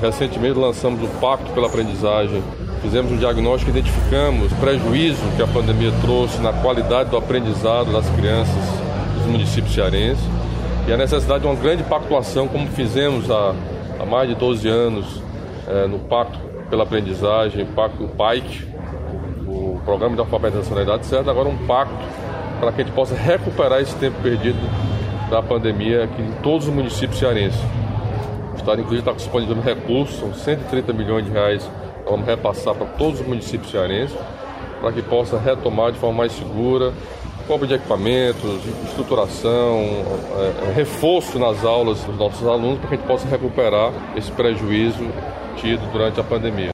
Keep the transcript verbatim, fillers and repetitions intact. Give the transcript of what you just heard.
Recentemente lançamos o Pacto pela Aprendizagem, fizemos um diagnóstico e identificamos o prejuízo que a pandemia trouxe na qualidade do aprendizado das crianças dos municípios cearenses e a necessidade de uma grande pactuação, como fizemos há, há mais de doze anos é, no Pacto pela Aprendizagem, o Pacto P A I C, o Programa de Alfabetização da Idade Certa, agora um pacto para que a gente possa recuperar esse tempo perdido da pandemia aqui em todos os municípios cearenses. O Estado, inclusive, está disponibilizando recursos, são cento e trinta milhões de reais, que vamos repassar para todos os municípios cearenses, para que possa retomar de forma mais segura, compra de equipamentos, estruturação, é, reforço nas aulas dos nossos alunos, para que a gente possa recuperar esse prejuízo tido durante a pandemia.